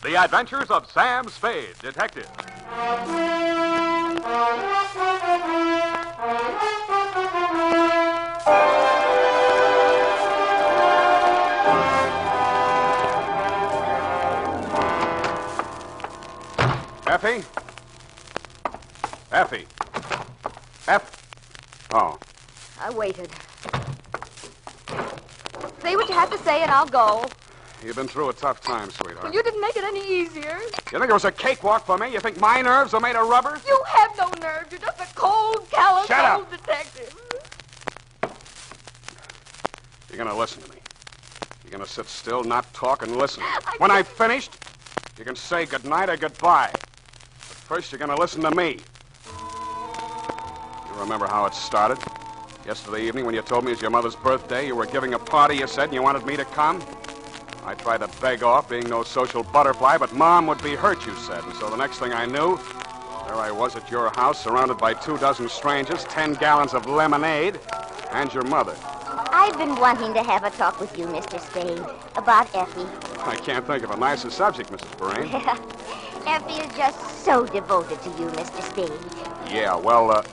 The Adventures of Sam Spade, Detective. Effie? Effie? Oh. I waited. Say what you have to say and I'll go. You've been through a tough time, sweetheart. Well, you didn't make it any easier. You think it was a cakewalk for me? You think my nerves are made of rubber? You have no nerve. You're just a cold, callous Shut up. old detective. You're going to listen to me. You're going to sit still, not talk, and listen. When I've finished, you can say goodnight or goodbye. But first, you're going to listen to me. You remember how it started? Yesterday evening when you told me it was your mother's birthday, you were giving a party, you said, and you wanted me to come? I tried to beg off, being no social butterfly, but Mom would be hurt, you said. And so the next thing I knew, there I was at your house, surrounded by 24 strangers, 10 gallons of lemonade, and your mother. I've been wanting to have a talk with you, Mr. Spade, about Effie. I can't think of a nicer subject, Mrs. Perrine. Effie is just so devoted to you, Mr. Spade. Yeah, well,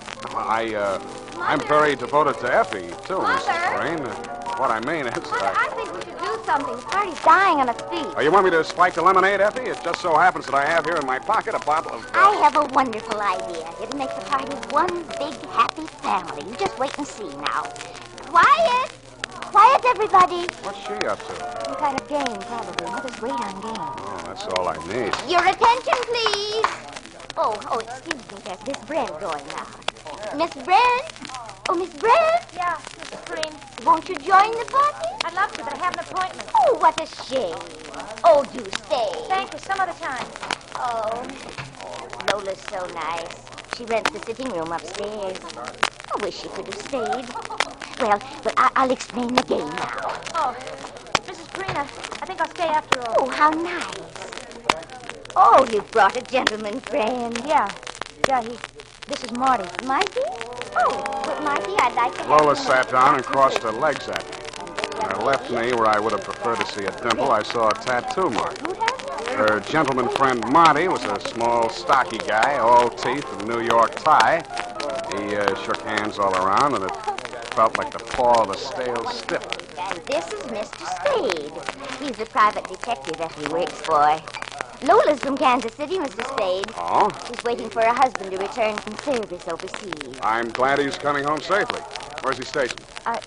I'm very devoted to Effie, too, Mother? Mrs. Perrine. What I mean is... Mother, I think we should do something. The party's dying on its feet. Oh, you want me to spike the lemonade, Effie? It just so happens that I have here in my pocket a bottle of... I have a wonderful idea. It'll make the party one big, happy family. You just wait and see now. Quiet! Quiet, everybody. What's she up to? Some kind of game, probably. Mother's great on games. Oh, that's all I need. Your attention, please. Oh, excuse me. There's Miss Brent going now. Miss Brent? Oh, Miss Brent? Yeah, Mrs. Green. Won't you join the party? I'd love to, but I have an appointment. Oh, what a shame. Oh, do stay. Thank you. Some other time. Oh, Lola's so nice. She rents the sitting room upstairs. I wish she could have stayed. Well, I'll explain the game now. Oh, Mrs. Green, I think I'll stay after all. Oh, how nice. Oh, you've brought a gentleman friend. Yeah, this is Marty. Marty? Oh, well, Marty, I'd like to have Lola you sat down and crossed her legs at me. On her left knee, where I would have preferred to see a dimple, I saw a tattoo mark. Her gentleman friend Marty was a small, stocky guy, all teeth and New York tie. He shook hands all around, and it felt like the paw of a stale stiff. And this is Mr. Spade. He's the private detective that he works for. Lola's from Kansas City, Mr. Spade. Oh? She's waiting for her husband to return from service overseas. I'm glad he's coming home safely. Where's he stationed?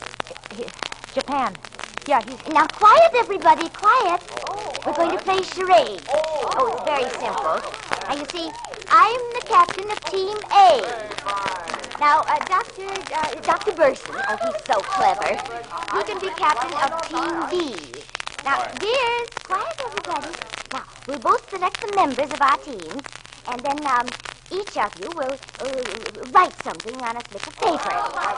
Japan. Yeah, he's... Now, quiet, everybody, quiet. We're going to play charades. Oh, it's very simple. Now, you see, I'm the captain of Team A. Now, Dr. Burson, oh, he's so clever. He can be captain of Team B. Now, dears, quiet, everybody. Now, we'll both select the members of our teams, and then, each of you will write something on a slip of paper.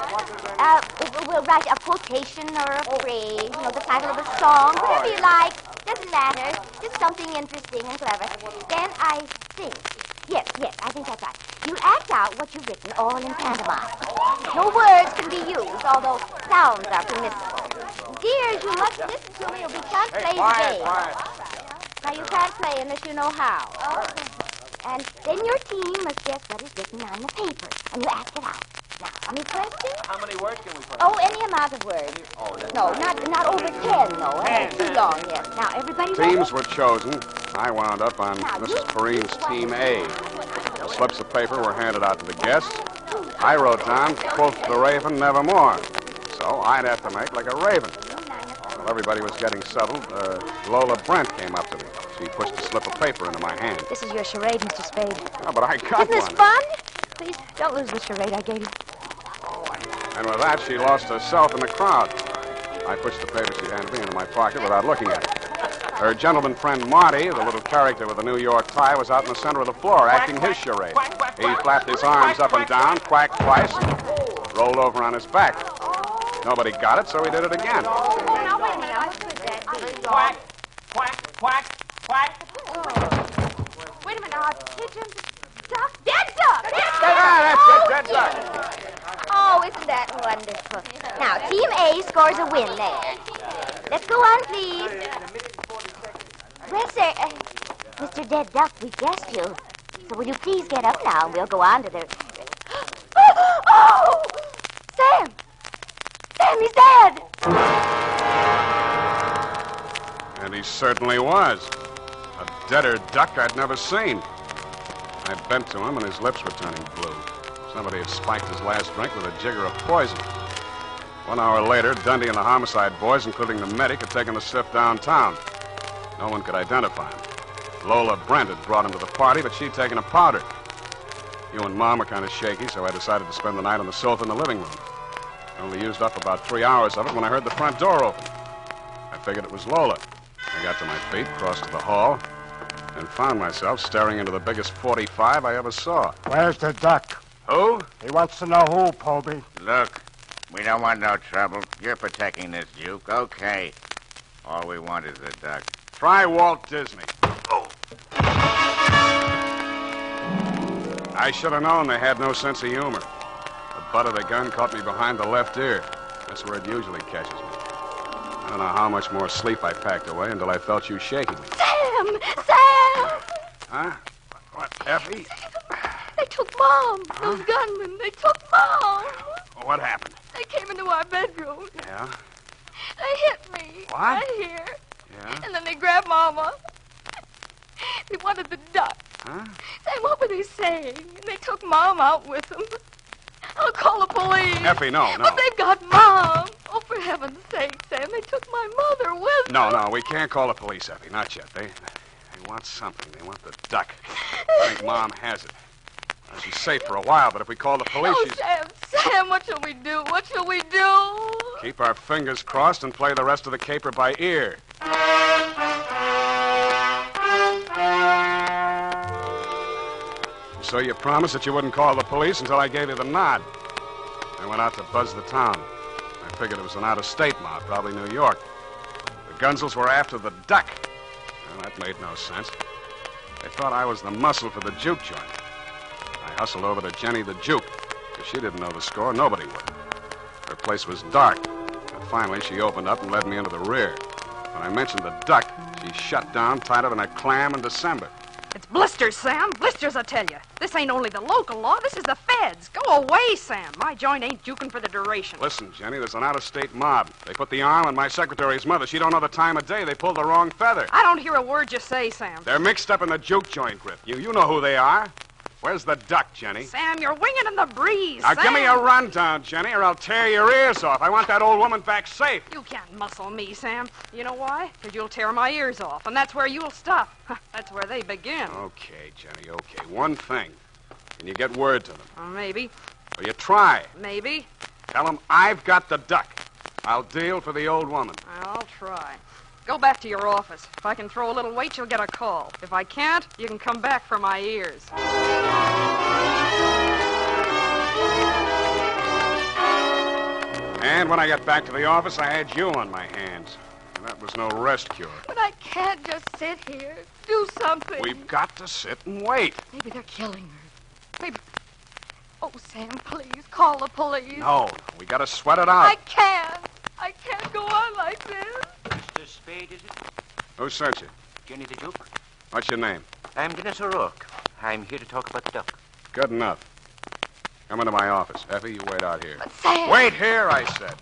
We'll write a quotation or a phrase, the title of a song, whatever you like. Doesn't matter. Just something interesting and clever. Then I think, yes, I think that's right. You act out what you've written, all in pantomime. No words can be used, although sounds are permissible. Dears, you must listen to me or we can't play the game. Now, you can't play unless you know how. Okay. And then your team must guess what is written on the paper, and you act it out. Now, any questions? How many words can we put? Oh, any amount of words. No, not over 10, no. That's too long, yes. Now, everybody ready? Teams were chosen. I wound up on Mrs. Perrine's Team A. The slips of paper were handed out to the guests. I wrote down, quoth the raven, nevermore. So I'd have to make like a raven. While everybody was getting settled, Lola Brent came up to me. She pushed a slip of paper into my hand. This is your charade, Mr. Spade. Oh, but I got Isn't this one. fun? Please, don't lose the charade I gave you. And with that, she lost herself in the crowd. I pushed the paper she handed me into my pocket without looking at it. Her gentleman friend Marty, the little character with the New York tie, was out in the center of the floor acting his charade. He flapped his arms up and down, quacked twice, and rolled over on his back. Nobody got it, so he did it again. Now, wait a minute. What could that be? Quack, quack, quack, quack. Wait a minute. Pigeons, duck, dead duck! Dead duck. Oh, isn't that wonderful? Now, Team A scores a win there. Let's go on, please. Well, sir, Mr. Dead Duck, we've guessed you. So will you please get up now, and we'll go on to the... Oh! Sam! Sam, he's dead! And he certainly was. A deader duck I'd never seen. I bent to him, and his lips were turning blue. Somebody had spiked his last drink with a jigger of poison. 1 hour later, Dundee and the homicide boys, including the medic, had taken the stiff downtown. No one could identify him. Lola Brent had brought him to the party, but she'd taken a powder. You and Mom were kind of shaky, so I decided to spend the night on the sofa in the living room. I only used up about 3 hours of it when I heard the front door open. I figured it was Lola. I got to my feet, crossed to the hall, and found myself staring into the biggest 45 I ever saw. Where's the duck? Who? He wants to know who, Poby. Look, we don't want no trouble. You're protecting this Duke. Okay. All we want is the duck. Try Walt Disney. I should have known they had no sense of humor. The butt of the gun caught me behind the left ear. That's where it usually catches me. I don't know how much more sleep I packed away until I felt you shaking me. Sam! Sam! Huh? What, Effie? They took Mom. Those gunmen. They took Mom. What happened? They came into our bedroom. Yeah? They hit me. What? Right here. Yeah? And then they grabbed Mama. They wanted the duck. Huh? Sam, what were they saying? And they took Mom out with them. I'll call the police. Effie, no. But they've got Mom. Oh, for heaven's sake, Sam, they took my mother with them. No, we can't call the police, Effie. Not yet. They want something. They want the duck. I think Mom has it. Well, she's safe for a while, but if we call the police, Oh, she's... Sam, what shall we do? What shall we do? Keep our fingers crossed and play the rest of the caper by ear. So you promised that you wouldn't call the police until I gave you the nod. I went out to buzz the town. I figured it was an out-of-state mob, probably New York. The Gunzels were after the duck. Well, that made no sense. They thought I was the muscle for the juke joint. I hustled over to Jenny the Juke. If she didn't know the score, nobody would. Her place was dark. And finally, she opened up and led me into the rear. When I mentioned the duck, she shut down, tighter than a clam in December. It's blisters, Sam. Blisters, I tell you. This ain't only the local law. This is the feds. Go away, Sam. My joint ain't juking for the duration. Listen, Jenny, there's an out-of-state mob. They put the arm on my secretary's mother. She don't know the time of day. They pulled the wrong feather. I don't hear a word you say, Sam. They're mixed up in the juke joint grip. You know who they are. Where's the duck, Jenny? Sam, you're winging in the breeze, Now, Sam. give me a rundown, Jenny, or I'll tear your ears off. I want that old woman back safe. You can't muscle me, Sam. You know why? Because you'll tear my ears off, and that's where you'll stop. That's where they begin. Okay, Jenny, okay. One thing. Can you get word to them? Maybe. Well, you try. Maybe. Tell them I've got the duck. I'll deal for the old woman. I'll try. Go back to your office. If I can throw a little weight, you'll get a call. If I can't, you can come back for my ears. And when I got back to the office, I had you on my hands. And that was no rest cure. But I can't just sit here. Do something. We've got to sit and wait. Maybe they're killing her. Maybe... Oh, Sam, please, call the police. No, we got to sweat it out. I can't. I can't go on like this. Mr. Spade, is it? Who sent you? Jenny the Duke? What's your name? I'm Dennis O'Rourke. I'm here to talk about the duck. Good enough. Come into my office. Effie, you wait out here. But Sam... Wait here, I said.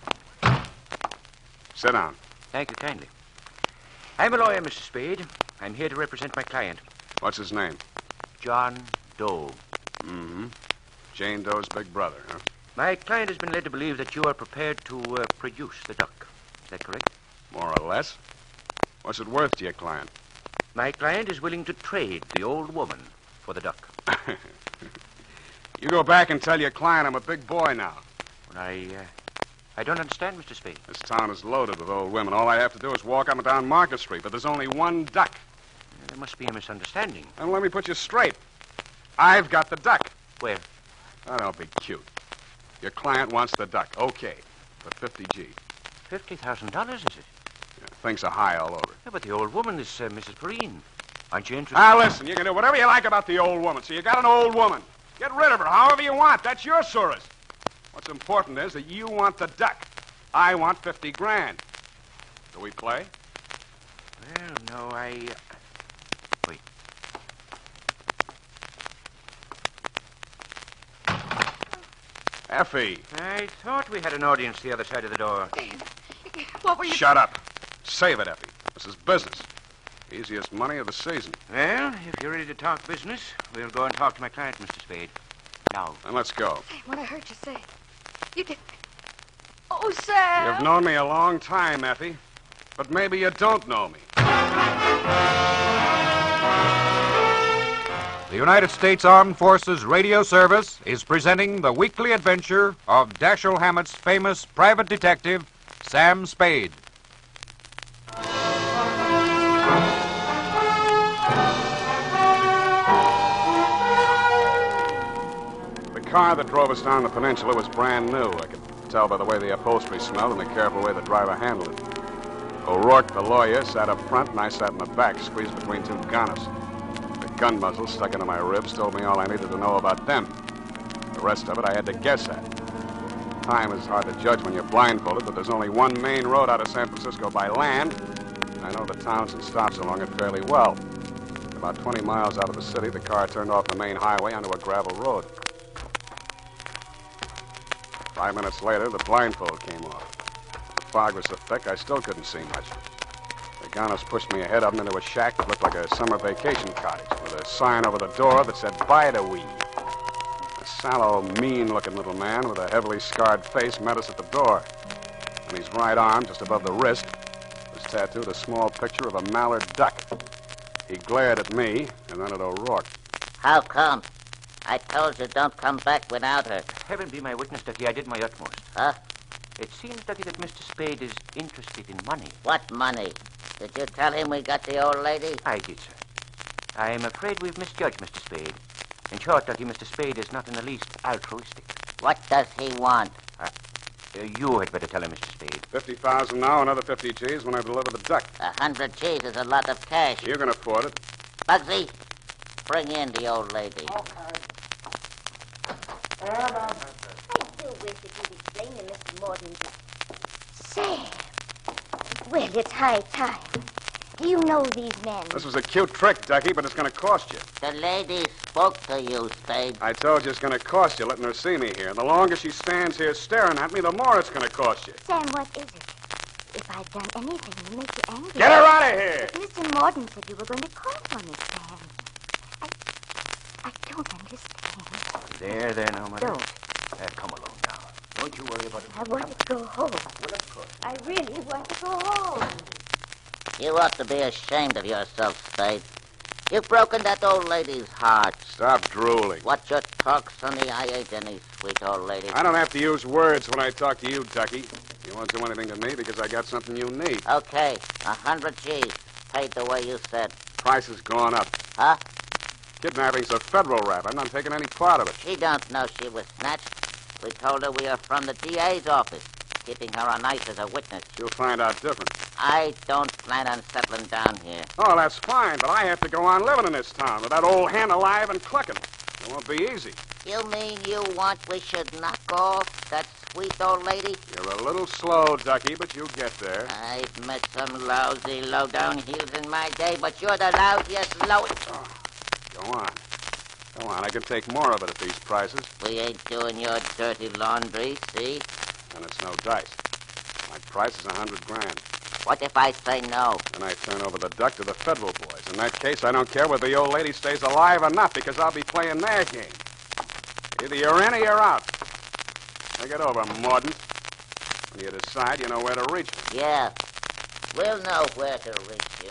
Sit down. Thank you kindly. I'm a lawyer, Mr. Spade. I'm here to represent my client, What's his name? John Doe. Mm-hmm. Jane Doe's big brother, huh? My client has been led to believe that you are prepared to produce the duck. Is that correct? More or less. What's it worth to your client? My client is willing to trade the old woman for the duck. You go back and tell your client I'm a big boy now. Well, I don't understand, Mr. Spade. This town is loaded with old women. All I have to do is walk up and down Market Street, but there's only one duck. There must be a misunderstanding. And let me put you straight. I've got the duck. Where? Now, don't be cute. Your client wants the duck. Okay. For 50 G. $50,000, is it? Yeah, things are high all over. Yeah, but the old woman is Mrs. Perrine. Aren't you interested? Now, listen, you can do whatever you like about the old woman. So you got an old woman. Get rid of her however you want. That's your Surus. What's important is that you want the duck. I want 50 grand. Do we play? Well, no, Wait. Effie. I thought we had an audience the other side of the door. What were you... Shut up. Save it, Effie. This is business. Easiest money of the season. Well, if you're ready to talk business, we'll go and talk to my client, Mr. Spade. Now. Then let's go. Sam, what I heard you say. You did... Oh, Sam. You've known me a long time, Effie. But maybe you don't know me. The United States Armed Forces Radio Service is presenting the weekly adventure of Dashiell Hammett's famous private detective, Sam Spade. The car that drove us down the peninsula was brand new. I could tell by the way the upholstery smelled and the careful way the driver handled it. O'Rourke, the lawyer, sat up front, and I sat in the back, squeezed between two gunners. The gun muzzle stuck into my ribs told me all I needed to know about them. The rest of it I had to guess at. Time is hard to judge when you're blindfolded, but there's only one main road out of San Francisco by land. I know the towns and stops along it fairly well. About 20 miles out of the city, the car turned off the main highway onto a gravel road. 5 minutes later, the blindfold came off. The fog was so thick, I still couldn't see much. The gunners pushed me ahead of them into a shack that looked like a summer vacation cottage with a sign over the door that said, "Bide-a-wee." A sallow, mean-looking little man with a heavily scarred face met us at the door. On his right arm, just above the wrist, was tattooed a small picture of a mallard duck. He glared at me and then at O'Rourke. How come? I told you don't come back without her. Heaven be my witness, Ducky, I did my utmost. Huh? It seems, Ducky, that Mr. Spade is interested in money. What money? Did you tell him we got the old lady? I did, sir. I am afraid we've misjudged Mr. Spade. In short, Ducky, Mr. Spade is not in the least altruistic. What does he want? You had better tell him, Mr. Spade. 50,000 now, another 50 G's when I deliver the duck. 100 G's is a lot of cash. You can afford it. Bugsy, bring in the old lady. I do wish that you'd explain to Mr. Morton. Sam. Well, it's high time. Do you know these men? This was a cute trick, Ducky, but it's going to cost you. The lady spoke to you, Spade. I told you it's going to cost you letting her see me here. The longer she stands here staring at me, the more it's going to cost you. Sam, what is it? If I've done anything to make you angry... Get her out of here! Mr. Morton said you were going to call for me, Sam. I don't understand. There, now, Mother. Don't. Come along now. Don't you worry about it. I want to go home. Well, of course. I really want to go home. You ought to be ashamed of yourself, Spade. You've broken that old lady's heart. Stop drooling. What you talk, Sonny, I ain't any sweet old lady. I don't have to use words when I talk to you, Ducky. You won't do anything to me because I got something you need. Okay, 100 G's. Paid the way you said. Price has gone up. Huh? Kidnapping's a federal rap. I'm not taking any part of it. She don't know she was snatched. We told her we are from the DA's office, keeping her on ice as a witness. She'll find out different. I don't plan on settling down here. Oh, that's fine, but I have to go on living in this town with that old hen alive and clucking. It won't be easy. You mean you want we should knock off that sweet old lady? You're a little slow, Ducky, but you'll get there. I've met some lousy, low-down heels in my day, but you're the lousiest, lowest... Oh, go on. Go on, I can take more of it at these prices. We ain't doing your dirty laundry, see? And it's no dice. My price is $100,000. What if I say no? And I turn over the duck to the federal boys. In that case, I don't care whether the old lady stays alive or not, because I'll be playing their game. Either you're in or you're out. Think it over, Morton. When you decide, you know where to reach me. Yeah. We'll know where to reach you.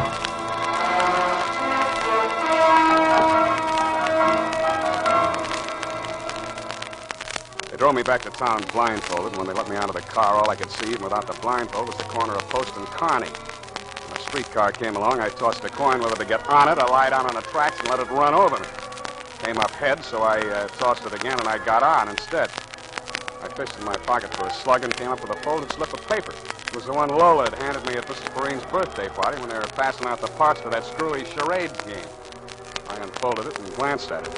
They drove me back to town blindfolded, and when they let me out of the car, all I could see, even without the blindfold, was the corner of Post and Kearny. When a streetcar came along, I tossed a coin whether to get on it or lie down on the tracks and let it run over me. Came up head, so I tossed it again, and I got on instead. I fished in my pocket for a slug and came up with a folded slip of paper. It was the one Lola had handed me at Mrs. Perrine's birthday party when they were passing out the parts for that screwy charades game. I unfolded it and glanced at it.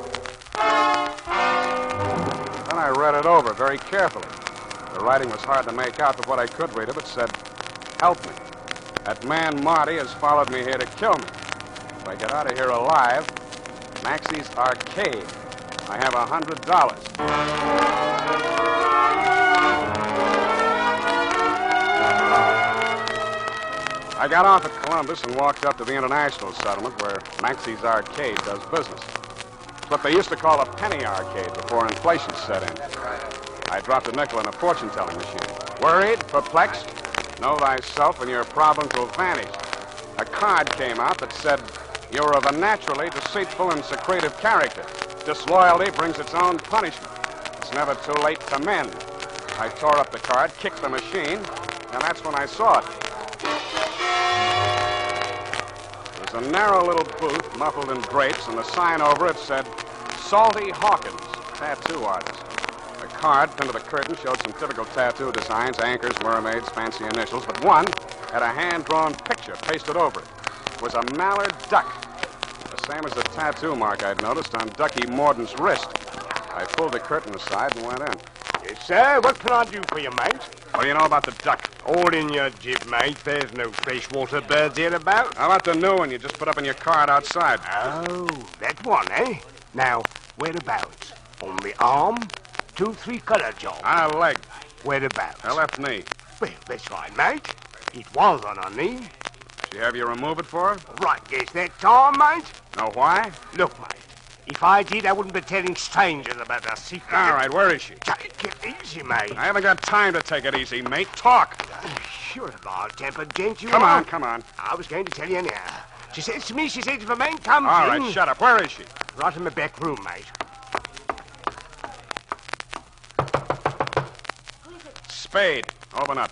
Then I read it over very carefully. The writing was hard to make out, but what I could read of it said, "Help me. That man Marty has followed me here to kill me. If I get out of here alive, Maxie's Arcade. I have $100. I got off at Columbus and walked up to the International Settlement where Maxie's Arcade does business. It's what they used to call a penny arcade before inflation set in. I dropped a nickel in a fortune-telling machine. Worried? Perplexed? Know thyself and your problems will vanish. A card came out that said, you're of a naturally deceitful and secretive character. Disloyalty brings its own punishment. It's never too late to mend. I tore up the card, kicked the machine, and that's when I saw it. It was a narrow little booth muffled in drapes, and the sign over it said, Salty Hawkins, tattoo artist. The card pinned to the curtain showed some typical tattoo designs, anchors, mermaids, fancy initials, but one had a hand-drawn picture pasted over it. It was a mallard duck, the same as the tattoo mark I'd noticed on Ducky Morden's wrist. I pulled the curtain aside and went in. Yes, sir. What can I do for you, mate? What do you know about the duck? All in your jib, mate. There's no freshwater birds here about. How about the new one you just put up in your card outside? Oh, that one, eh? Now, whereabouts? On the arm? 2-3 color job. On a leg. Whereabouts? Her left knee. Well, that's right, mate. It was on her knee. Did you have you remove it for her? Right, guess that time, mate. Know why? Look, mate. If I did, I wouldn't be telling strangers about our secret. All right, where is she? Take it easy, mate. I haven't got time to take it easy, mate. Talk. You're a mild-tempered gent, you Come are. on, come on. I was going to tell you now. She says to me, if a man comes in... All right, shut up. Where is she? Right in the back room, mate. Spade. Open up.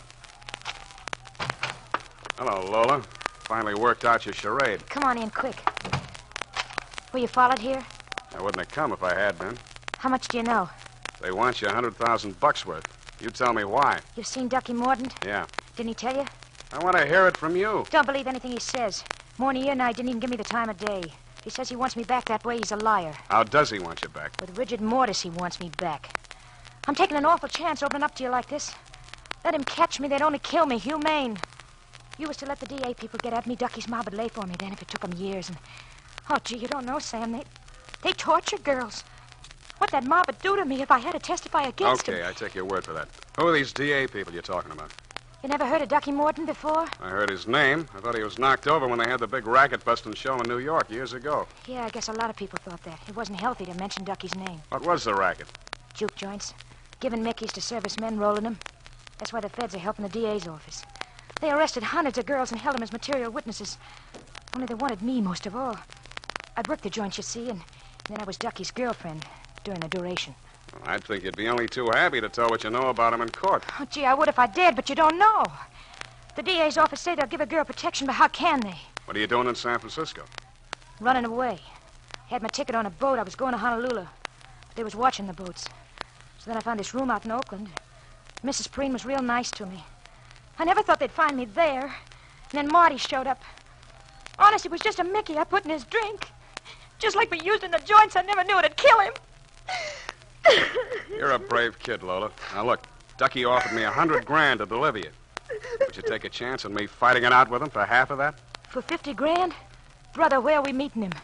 Hello, Lola. Finally worked out your charade. Come on in, quick. Were you followed here? I wouldn't have come if I had been. How much do you know? They want you $100,000 worth. You tell me why. You've seen Ducky Mordaunt? Yeah. Didn't he tell you? I want to hear it from you. Don't believe anything he says. More than a year now, he didn't even give me the time of day. He says he wants me back that way. He's a liar. How does he want you back? With Rigid Mortis, he wants me back. I'm taking an awful chance opening up to you like this. Let him catch me. They'd only kill me. Humane. You was to let the DA people get at me. Ducky's mob would lay for me then if it took them years. And oh, gee, you don't know, Sam. They torture girls. What that mob would do to me if I had to testify against him. Okay, I take your word for that. Who are these DA people you're talking about? You never heard of Ducky Mordaunt before? I heard his name. I thought he was knocked over when they had the big racket-busting show in New York years ago. Yeah, I guess a lot of people thought that. It wasn't healthy to mention Ducky's name. What was the racket? Juke joints. Giving Mickeys to servicemen, rolling them. That's why the feds are helping the DA's office. They arrested hundreds of girls and held them as material witnesses. Only they wanted me most of all. I'd worked the joints, you see, and then I was Ducky's girlfriend during the duration. Well, I'd think you'd be only too happy to tell what you know about him in court. Oh, gee, I would if I dared, but you don't know. The DA's office say they'll give a girl protection, but how can they? What are you doing in San Francisco? Running away. Had my ticket on a boat. I was going to Honolulu. But they was watching the boats. So then I found this room out in Oakland. Mrs. Preen was real nice to me. I never thought they'd find me there. And then Marty showed up. Honest, it was just a Mickey I put in his drink. Just like we used in the joints, I never knew it'd kill him. You're a brave kid, Lola. Now, look, Ducky offered me $100,000 to deliver you. Would you take a chance on me fighting it out with him for half of that? For $50,000? Brother, where are we meeting him?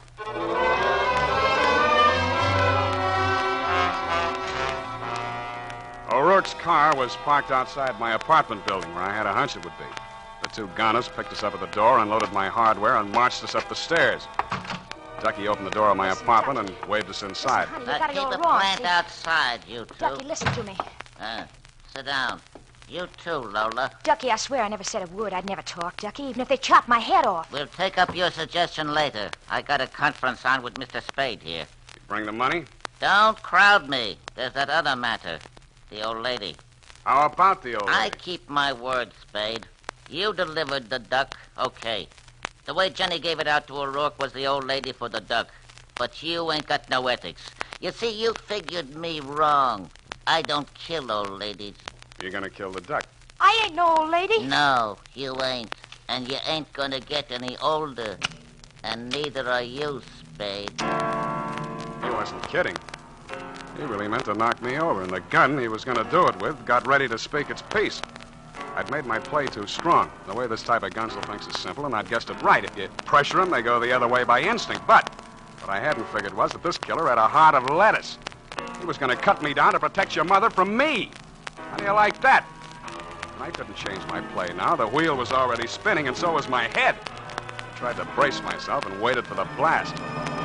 O'Rourke's car was parked outside my apartment building where I had a hunch it would be. The two gunners picked us up at the door, unloaded my hardware, and marched us up the stairs. Ducky opened the door of my apartment and waved us inside. Honey, you got it Keep all the wrong. plant See? outside, you two. Ducky, listen to me. Sit down. You too, Lola. Ducky, I swear I never said a word. I'd never talk, Ducky, even if they chopped my head off. We'll take up your suggestion later. I got a conference on with Mr. Spade here. You bring the money? Don't crowd me. There's that other matter. The old lady. How about the old lady? I keep my word, Spade. You delivered the duck, okay. The way Jenny gave it out to O'Rourke was the old lady for the duck. But you ain't got no ethics. You see, you figured me wrong. I don't kill old ladies. You're gonna kill the duck. I ain't no old lady. No, you ain't. And you ain't gonna get any older. And neither are you, Spade. He wasn't kidding. He really meant to knock me over, and the gun he was gonna do it with got ready to speak its piece. I'd made my play too strong. The way this type of gunsel thinks is simple, and I'd guessed it right. If you pressure them, they go the other way by instinct. But what I hadn't figured was that this killer had a heart of lettuce. He was going to cut me down to protect your mother from me. How do you like that? I couldn't change my play now. The wheel was already spinning, and so was my head. I tried to brace myself and waited for the blast.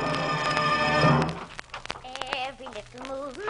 Every little movement.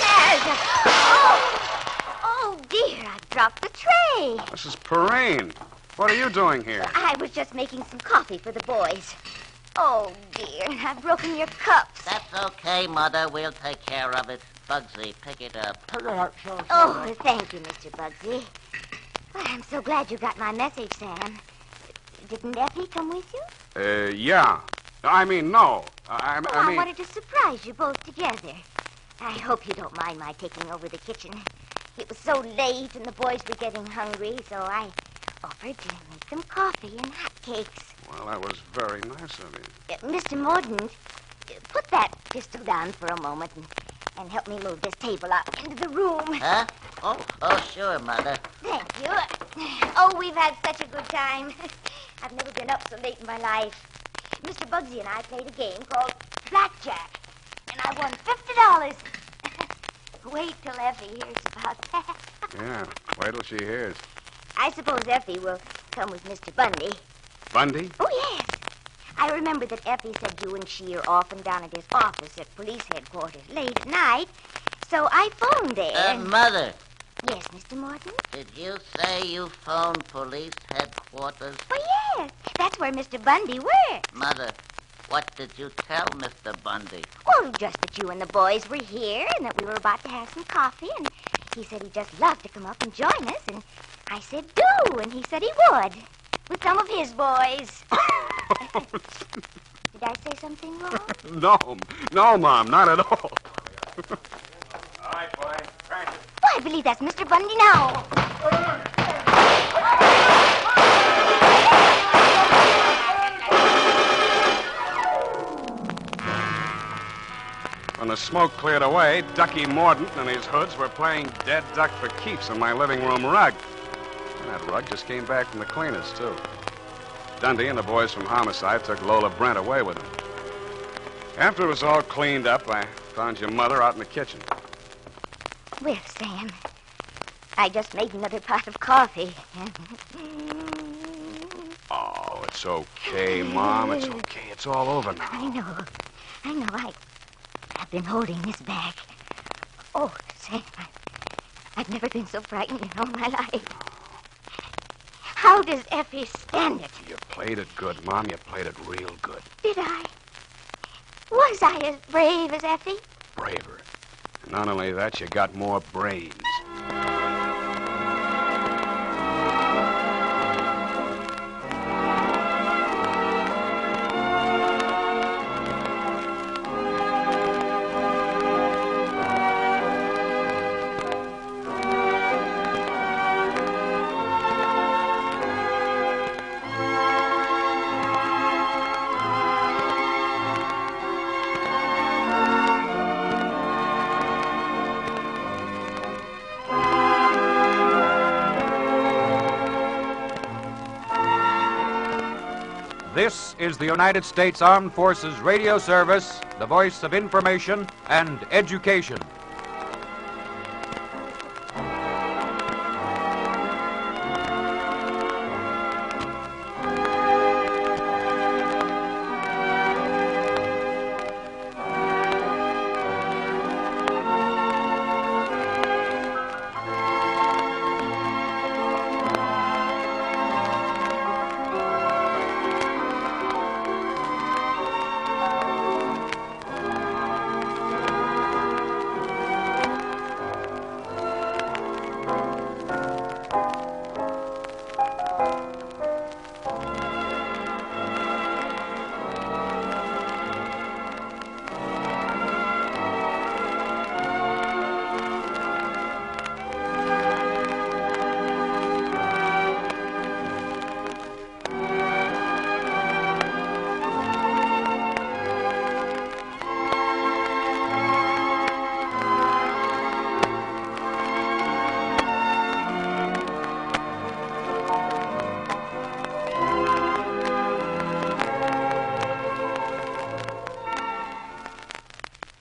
Oh, dear, I dropped the tray. Mrs. Perrine, what are you doing here? I was just making some coffee for the boys. Oh, dear, I've broken your cups. That's okay, Mother. We'll take care of it. Bugsy, pick it up. Oh, thank you, Mr. Bugsy. Well, I'm so glad you got my message, Sam. Didn't Effie come with you? Yeah. I mean, no. I I wanted to surprise you both together. I hope you don't mind my taking over the kitchen. It was so late and the boys were getting hungry, so I offered to make them coffee and hotcakes. Well, that was very nice of you. Mr. Mordaunt, put that pistol down for a moment and help me move this table out into the room. Huh? Oh, sure, Mother. Thank you. Oh, we've had such a good time. I've never been up so late in my life. Mr. Bugsy and I played a game called Blackjack, and I won $50. Wait till Effie hears about that. Yeah, wait till she hears. I suppose Effie will come with Mr. Bundy. Bundy? Oh, yes. I remember that Effie said you and she are often down at his office at police headquarters late at night, so I phoned there. Mother. Yes, Mr. Mordaunt? Did you say you phoned police headquarters? Oh, yes. That's where Mr. Bundy works. Mother, what did you tell Mr. Bundy? Well, just that you and the boys were here and that we were about to have some coffee, and he said he'd just love to come up and join us, and I said do, and he said he would, with some of his boys. Did I say something wrong? No, Mom, not at all. All right, boys, practice. Oh, I believe that's Mr. Bundy now. When the smoke cleared away, Ducky Mordaunt and his hoods were playing dead duck for keeps on my living room rug. And that rug just came back from the cleaners, too. Dundee and the boys from Homicide took Lola Brent away with them. After it was all cleaned up, I found your mother out in the kitchen. Well, Sam, I just made another pot of coffee. Oh, it's okay, Mom. It's okay. It's all over now. I know. I've been holding this back. Oh, Sam, I've never been so frightened in all my life. How does Effie stand it? You played it good, Mom. You played it real good. Did I? Was I as brave as Effie? Braver. And not only that, you got more brains. This is the United States Armed Forces Radio Service, the voice of information and education.